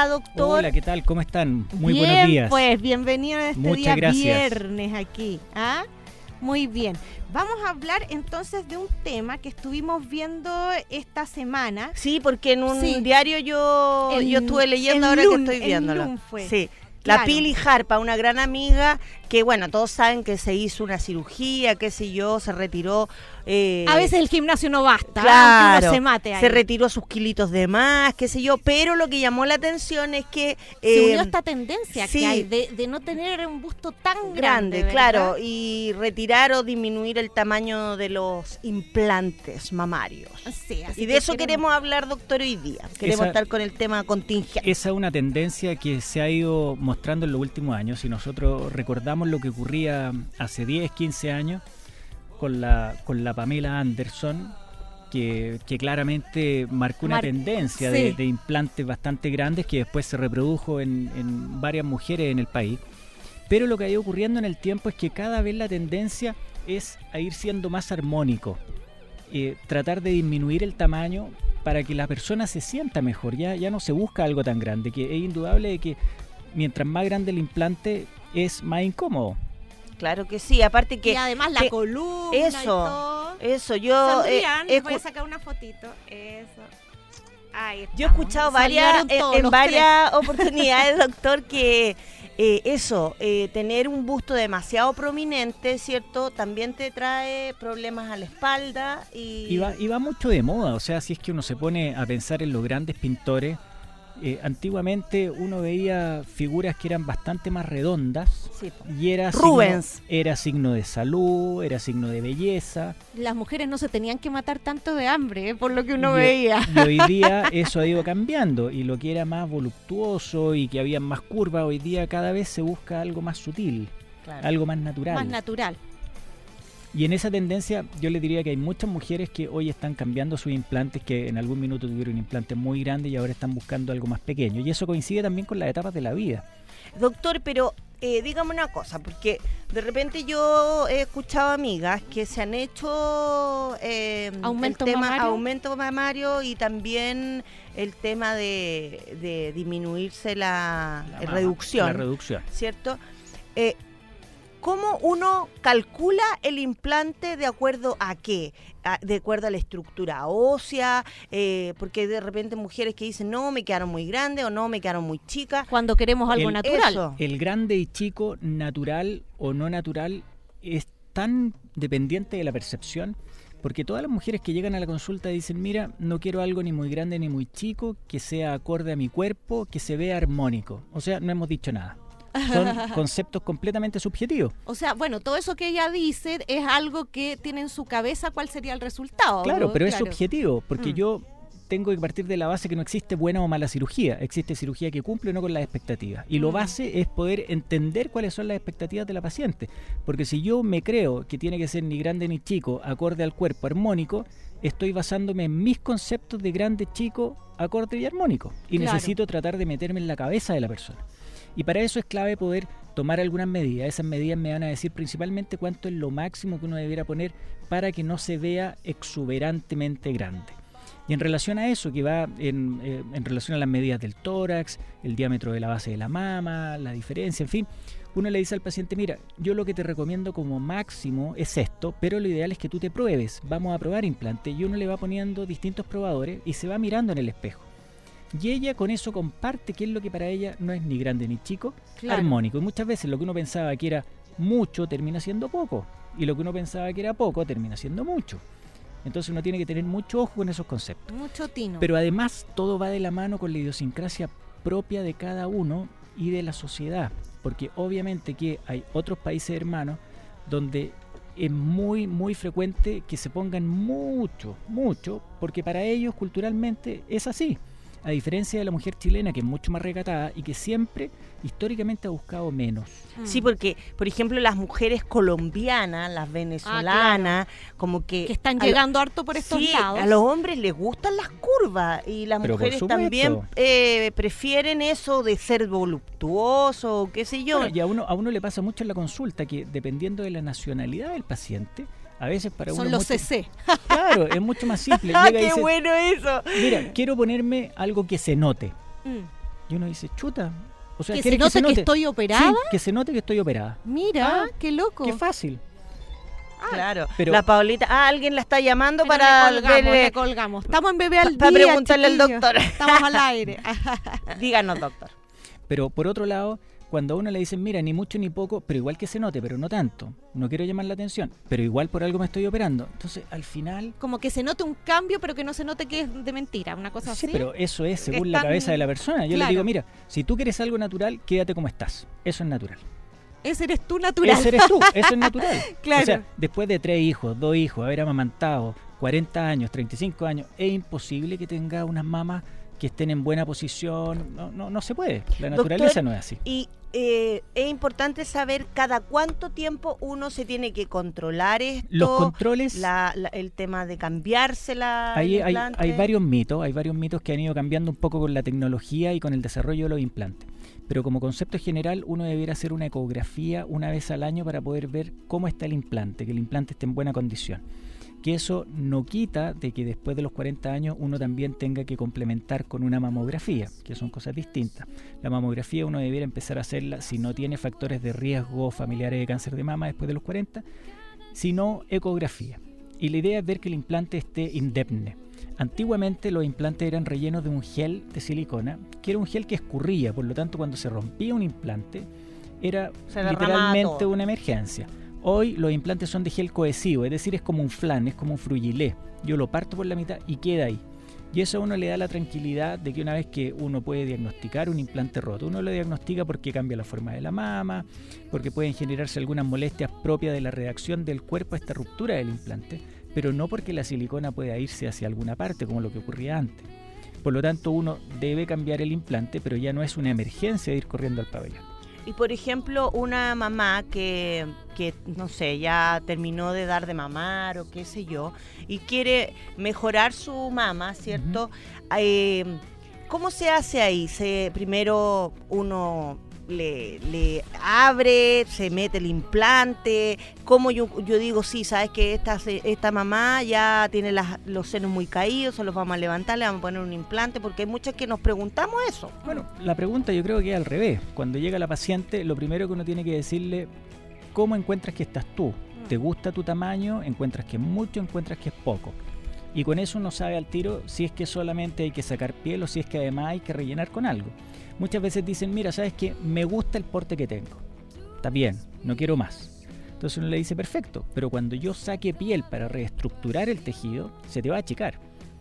está, doctor? Hola, ¿qué tal? ¿Cómo están? Muy bien, buenos días. Pues bienvenido a este Muchas día gracias. viernes aquí. ¿Ah? Muy bien. Vamos a hablar entonces de un tema que estuvimos viendo esta semana. Sí, porque en un Sí. diario yo estuve leyendo ahora que estoy viéndolo. En LUN fue. Sí. Claro. La Pili Harpa, una gran amiga que, bueno, todos saben que se hizo una cirugía, qué sé yo, se retiró. A veces el gimnasio no basta, Claro, aunque uno se mate ahí. se retiró sus kilitos de más, qué sé yo, pero lo que llamó la atención es que... Se unió esta tendencia sí. que hay de no tener un busto tan grande, ¿verdad? claro, y retirar o disminuir el tamaño de los implantes mamarios. Sí, así Y de que eso queremos hablar, doctor, hoy día. Queremos estar con el tema contingente. Esa es una tendencia que se ha ido mostrando en los últimos años. Si nosotros recordamos lo que ocurría hace 10, 15 años con la Pamela Anderson, que claramente marcó una tendencia sí. de implantes bastante grandes que después se reprodujo en varias mujeres en el país. Pero lo que ha ido ocurriendo en el tiempo es que cada vez la tendencia es a ir siendo más armónico. Tratar de disminuir el tamaño para que la persona se sienta mejor. Ya no se busca algo tan grande, que es indudable de que mientras más grande el implante es más incómodo. Claro que sí, aparte que... Y además la columna eso, y todo. Eso, yo... Sonrían, voy a sacar una fotito. Eso. Ahí yo he escuchado en varias oportunidades, doctor, que tener un busto demasiado prominente, ¿cierto? También te trae problemas a la espalda y va mucho de moda. O sea, si es que uno se pone a pensar en los grandes pintores, antiguamente uno veía figuras que eran bastante más redondas, sí, y era Rubens. Era signo de salud, era signo de belleza. Las mujeres no se tenían que matar tanto de hambre, por lo que uno veía. Y hoy día eso ha ido cambiando, y lo que era más voluptuoso y que había más curvas, hoy día cada vez se busca algo más sutil, claro, algo más natural. Más natural. Y en esa tendencia yo le diría que hay muchas mujeres que hoy están cambiando sus implantes, que en algún minuto tuvieron un implante muy grande y ahora están buscando algo más pequeño. Y eso coincide también con las etapas de la vida. Doctor, pero dígame una cosa, porque de repente yo he escuchado amigas que se han hecho aumento mamario y también el tema de disminuirse la reducción. La reducción. ¿Cierto? ¿Cómo uno calcula el implante de acuerdo a qué? De acuerdo a la estructura ósea, porque de repente mujeres que dicen no, me quedaron muy grandes o no, me quedaron muy chicas. Cuando queremos algo natural. Eso. El grande y chico, natural o no natural, es tan dependiente de la percepción, porque todas las mujeres que llegan a la consulta dicen, mira, no quiero algo ni muy grande ni muy chico, que sea acorde a mi cuerpo, que se vea armónico. O sea, no hemos dicho nada. Son conceptos completamente subjetivos. O sea, bueno, todo eso que ella dice es algo que tiene en su cabeza cuál sería el resultado. Claro, pero claro, es subjetivo, porque yo tengo que partir de la base que no existe buena o mala cirugía. Existe cirugía que cumple o no con las expectativas. Y lo base es poder entender cuáles son las expectativas de la paciente. Porque si yo me creo que tiene que ser ni grande ni chico, acorde al cuerpo, armónico, estoy basándome en mis conceptos de grande, chico, acorde y armónico. Y necesito tratar de meterme en la cabeza de la persona. Y para eso es clave poder tomar algunas medidas. Esas medidas me van a decir principalmente cuánto es lo máximo que uno debiera poner para que no se vea exuberantemente grande. Y en relación a eso, que va en relación a las medidas del tórax, el diámetro de la base de la mama, la diferencia, en fin, uno le dice al paciente, mira, yo lo que te recomiendo como máximo es esto, pero lo ideal es que tú te pruebes. Vamos a probar implante. Y uno le va poniendo distintos probadores y se va mirando en el espejo. Y ella con eso comparte qué es lo que para ella no es ni grande ni chico, armónico. Y muchas veces lo que uno pensaba que era mucho termina siendo poco. Y lo que uno pensaba que era poco termina siendo mucho. Entonces uno tiene que tener mucho ojo con esos conceptos. Mucho tino. Pero además todo va de la mano con la idiosincrasia propia de cada uno y de la sociedad. Porque obviamente que hay otros países hermanos donde es muy, muy frecuente que se pongan mucho, porque para ellos culturalmente es así. A diferencia de la mujer chilena, que es mucho más recatada y que siempre históricamente ha buscado menos. Sí, porque, por ejemplo, las mujeres colombianas, las venezolanas, como que están llegando harto por estos lados. A los hombres les gustan las curvas y las mujeres también prefieren eso de ser voluptuoso, qué sé yo. Bueno, y a uno le pasa mucho en la consulta que dependiendo de la nacionalidad del paciente, a veces para uno... Son los CC. Claro, es mucho más simple. ¡Ah, qué bueno eso! Mira, quiero ponerme algo que se note. Y uno dice, chuta. O sea, ¿Que se note que estoy operada? Sí, que se note que estoy operada. Mira, qué loco. Qué fácil. Claro, pero la Paulita, alguien la está llamando para le colgamos. Estamos en Bebé al Día, para preguntarle al doctor. Estamos al aire. Díganos, doctor. Pero por otro lado, cuando a uno le dicen, mira, ni mucho ni poco, pero igual que se note, pero no tanto, no quiero llamar la atención, pero igual por algo me estoy operando. Entonces, al final... Como que se note un cambio, pero que no se note que es de mentira, una cosa así. Sí, pero eso es según la cabeza de la persona. Yo le digo, mira, si tú quieres algo natural, quédate como estás. Eso es natural. Ese eres tú natural. Ese eres tú, eso es natural. Claro. O sea, después de 3 hijos, 2 hijos, haber amamantado, 40 años, 35 años, es imposible que tenga unas mamas que estén en buena posición. No se puede. La naturaleza, doctor, no es así. Y es importante saber cada cuánto tiempo uno se tiene que controlar esto. Los controles... el tema de cambiársela. Hay varios mitos que han ido cambiando un poco con la tecnología y con el desarrollo de los implantes. Pero como concepto general, uno debiera hacer una ecografía una vez al año para poder ver cómo está el implante, que el implante esté en buena condición. Que eso no quita de que después de los 40 años uno también tenga que complementar con una mamografía, que son cosas distintas. La mamografía uno debiera empezar a hacerla si no tiene factores de riesgo familiares de cáncer de mama después de los 40, sino ecografía. Y la idea es ver que el implante esté indemne. Antiguamente los implantes eran rellenos de un gel de silicona, que era un gel que escurría, por lo tanto cuando se rompía un implante era literalmente una emergencia. Hoy los implantes son de gel cohesivo, es decir, es como un flan, es como un frugilé. Yo lo parto por la mitad y queda ahí. Y eso a uno le da la tranquilidad de que una vez que uno puede diagnosticar un implante roto, uno lo diagnostica porque cambia la forma de la mama, porque pueden generarse algunas molestias propias de la reacción del cuerpo a esta ruptura del implante, pero no porque la silicona pueda irse hacia alguna parte, como lo que ocurría antes. Por lo tanto, uno debe cambiar el implante, pero ya no es una emergencia de ir corriendo al pabellón. Y por ejemplo, una mamá que no sé, ya terminó de dar de mamar o qué sé yo, y quiere mejorar su mama, ¿cierto? Uh-huh. ¿Cómo se hace ahí? Primero uno le abre, se mete el implante. ¿Cómo yo digo, sí, sabes que esta mamá ya tiene los senos muy caídos, se los vamos a levantar, le vamos a poner un implante? Porque hay muchas que nos preguntamos eso. Bueno, la pregunta yo creo que es al revés. Cuando llega la paciente, lo primero que uno tiene que decirle, ¿cómo encuentras que estás tú? ¿Te gusta tu tamaño? ¿Encuentras que es mucho? ¿Encuentras que es poco? Y con eso uno sabe al tiro si es que solamente hay que sacar piel o si es que además hay que rellenar con algo. Muchas veces dicen, mira, ¿sabes qué? Me gusta el porte que tengo. Está bien, no quiero más. Entonces uno le dice, perfecto, pero cuando yo saque piel para reestructurar el tejido, se te va a achicar.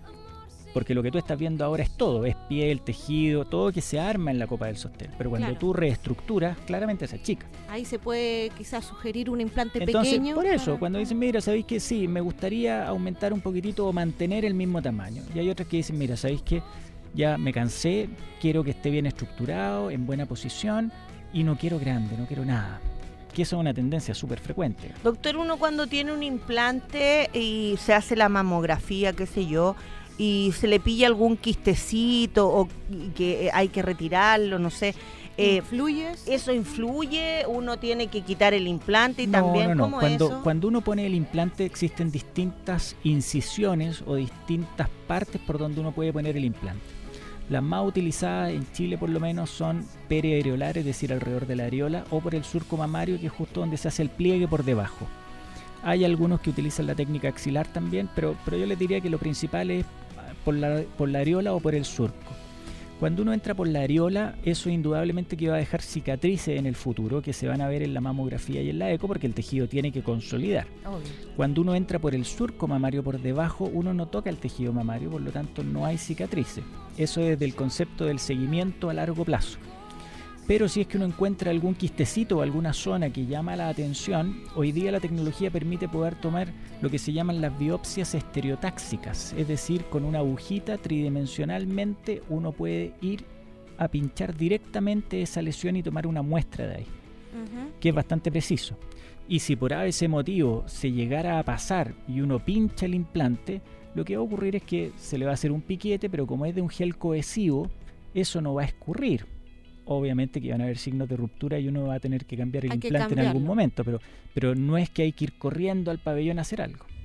Porque lo que tú estás viendo ahora es todo, es piel, tejido, todo que se arma en la copa del sostén. Pero cuando tú reestructuras, claramente se achica. Ahí se puede quizás sugerir un implante Entonces, pequeño. Por eso, cuando dicen, mira, ¿sabéis que sí? Me gustaría aumentar un poquitito o mantener el mismo tamaño. Y hay otras que dicen, mira, ¿sabéis que ya me cansé, quiero que esté bien estructurado, en buena posición y no quiero grande, no quiero nada? Que eso es una tendencia súper frecuente. Doctor, uno cuando tiene un implante y se hace la mamografía, qué sé yo, y se le pilla algún quistecito o que hay que retirarlo, no sé, ¿influye? ¿Eso influye? ¿Uno tiene que quitar el implante y no, también no. cómo Cuando uno pone el implante existen distintas incisiones o distintas partes por donde uno puede poner el implante. Las más utilizadas en Chile por lo menos son periareolar, es decir, alrededor de la areola, o por el surco mamario, que es justo donde se hace el pliegue por debajo. Hay algunos que utilizan la técnica axilar también, pero yo les diría que lo principal es por la areola o por el surco. Cuando uno entra por la areola, eso indudablemente que va a dejar cicatrices en el futuro que se van a ver en la mamografía y en la eco, porque el tejido tiene que consolidar. Cuando uno entra por el surco mamario por debajo, uno no toca el tejido mamario, por lo tanto no hay cicatrices. Eso es del concepto del seguimiento a largo plazo. Pero si es que uno encuentra algún quistecito o alguna zona que llama la atención, hoy día la tecnología permite poder tomar lo que se llaman las biopsias estereotáxicas, es decir, con una agujita tridimensionalmente uno puede ir a pinchar directamente esa lesión y tomar una muestra de ahí, que es bastante preciso. Y si por ese motivo se llegara a pasar y uno pincha el implante, lo que va a ocurrir es que se le va a hacer un piquete, pero como es de un gel cohesivo, eso no va a escurrir. Obviamente que van a haber signos de ruptura y uno va a tener que cambiar el implante en algún momento, pero no es que hay que ir corriendo al pabellón a hacer algo.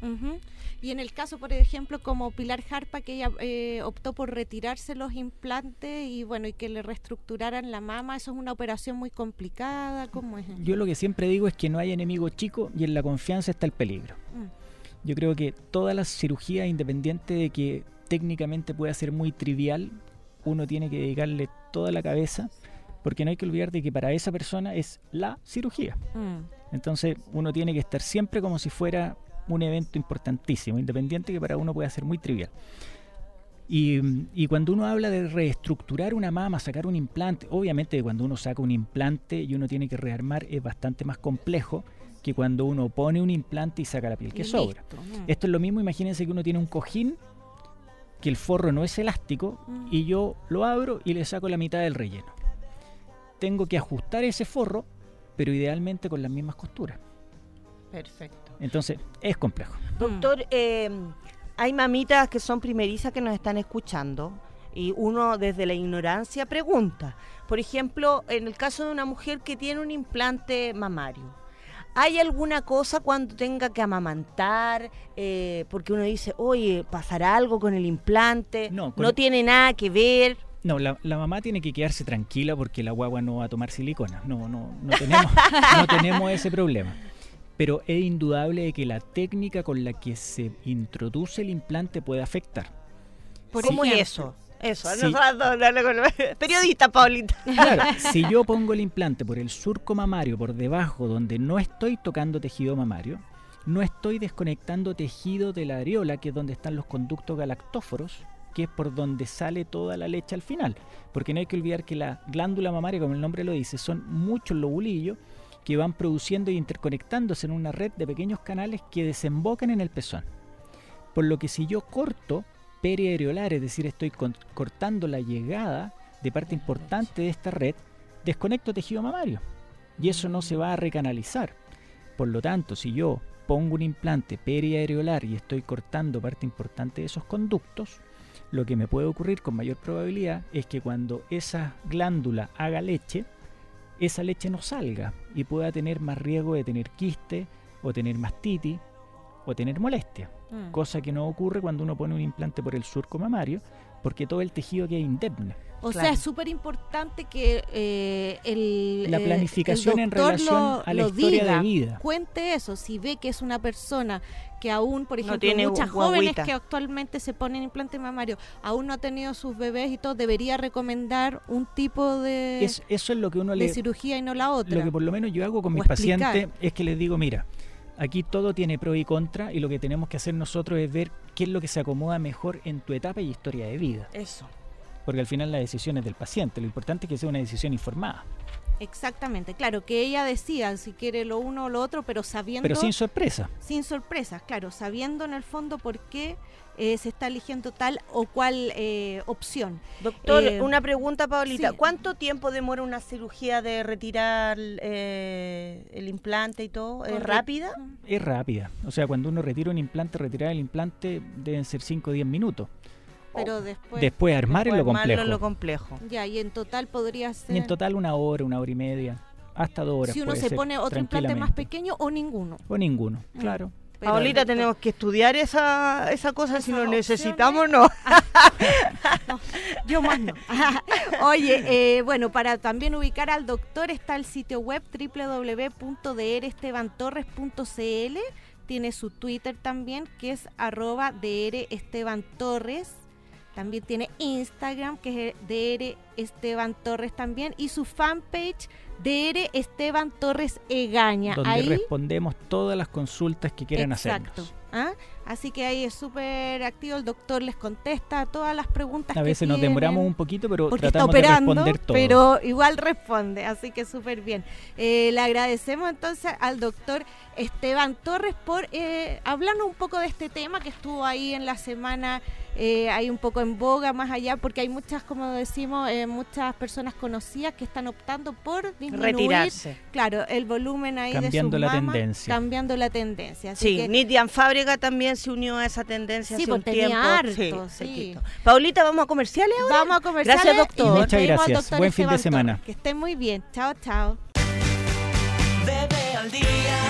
Y en el caso, por ejemplo, como Pilar Jarpa, que ella optó por retirarse los implantes y bueno, y que le reestructuraran la mama, ¿eso es una operación muy complicada? ¿Cómo es? Yo lo que siempre digo es que no hay enemigo chico y en la confianza está el peligro. Yo creo que todas las cirugías, independiente de que técnicamente pueda ser muy trivial, uno tiene que dedicarle toda la cabeza, porque no hay que olvidar de que para esa persona es la cirugía. Entonces uno tiene que estar siempre como si fuera un evento importantísimo, independiente que para uno pueda ser muy trivial. Y cuando uno habla de reestructurar una mama, sacar un implante, obviamente cuando uno saca un implante y uno tiene que rearmar es bastante más complejo que cuando uno pone un implante y saca la piel que sobra. Esto es lo mismo, imagínense que uno tiene un cojín, que el forro no es elástico y yo lo abro y le saco la mitad del relleno. Tengo que ajustar ese forro, pero idealmente con las mismas costuras. Perfecto. Entonces, es complejo. Doctor, hay mamitas que son primerizas que nos están escuchando y uno desde la ignorancia pregunta. Por ejemplo, en el caso de una mujer que tiene un implante mamario, ¿hay alguna cosa cuando tenga que amamantar? Porque uno dice, oye, ¿pasará algo con el implante? No tiene nada que ver. No, la mamá tiene que quedarse tranquila porque la guagua no va a tomar silicona. No tenemos ese problema. Pero es indudable que la técnica con la que se introduce el implante puede afectar. ¿Cómo es eso? Eso, sí. Periodista, Paulita. Claro, si yo pongo el implante por el surco mamario, por debajo, donde no estoy tocando tejido mamario, no estoy desconectando tejido de la areola, que es donde están los conductos galactóforos, que es por donde sale toda la leche al final. Porque no hay que olvidar que la glándula mamaria, como el nombre lo dice, son muchos lobulillos que van produciendo e interconectándose en una red de pequeños canales que desembocan en el pezón. Por lo que si yo corto periareolar, es decir, estoy cortando la llegada de parte importante de esta red, desconecto tejido mamario y eso no se va a recanalizar. Por lo tanto, si yo pongo un implante periareolar y estoy cortando parte importante de esos conductos, lo que me puede ocurrir con mayor probabilidad es que cuando esa glándula haga leche, esa leche no salga y pueda tener más riesgo de tener quiste o tener mastitis o tener molestia, cosa que no ocurre cuando uno pone un implante por el surco mamario, porque todo el tejido queda indemne. O sea, es súper importante que la planificación en relación a la historia de vida. Cuente eso, si ve que es una persona que aún, por ejemplo, muchas jóvenes que actualmente se ponen implante mamario, aún no ha tenido sus bebés y todo, debería recomendar un tipo de, eso es lo que uno de cirugía y no la otra. Lo que por lo menos yo hago con mis pacientes es que les digo, mira, aquí todo tiene pro y contra y lo que tenemos que hacer nosotros es ver qué es lo que se acomoda mejor en tu etapa y historia de vida. Eso. Porque al final la decisión es del paciente, lo importante es que sea una decisión informada. Exactamente, claro, que ella decida si quiere lo uno o lo otro, pero sabiendo... Pero sin sorpresa. Sin sorpresas, claro, sabiendo en el fondo por qué se está eligiendo tal o cual opción. Doctor, una pregunta, Paulita. Sí. ¿Cuánto tiempo demora una cirugía de retirar el implante y todo? ¿Es rápida? Es rápida. O sea, cuando uno retira un implante, retirar el implante deben ser 5 o 10 minutos. Pero después armar en lo complejo. Ya, y en total podría ser... Y en total 1 hora, 1 hora y media, hasta 2 horas. Si uno se pone otro implante más pequeño o ninguno. O ninguno, claro. Pero Paulita, tenemos que estudiar esa cosa, si lo necesitamos, ¿no? No, yo más no. Oye, bueno, para también ubicar al doctor está el sitio web www.drestebantorres.cl. Tiene su Twitter también, que es @drestebantorres. También tiene Instagram, que es DR Esteban Torres también, y su fanpage DR Esteban Torres Egaña. Donde ahí respondemos todas las consultas que quieran hacernos. Así que ahí es súper activo, el doctor les contesta todas las preguntas. A veces nos demoramos un poquito, pero porque tratamos está operando, de responder todo. Pero igual responde, así que súper bien. Le agradecemos entonces al doctor Esteban Torres por hablarnos un poco de este tema que estuvo ahí en la semana, hay un poco en boga más allá, porque hay muchas, como decimos, muchas personas conocidas que están optando por disminuir, retirarse. Claro, el volumen ahí cambiando de su mama, cambiando la tendencia. Así sí, que, Nidian Fábrega también se unió a esa tendencia hace un tiempo. Harto, sí. Paulita, ¿vamos a comerciales ahora? Vamos a comerciales. Gracias, doctor. Muchas gracias. Buen fin de semana. Que estén muy bien. Chao, chao. Bebé al día.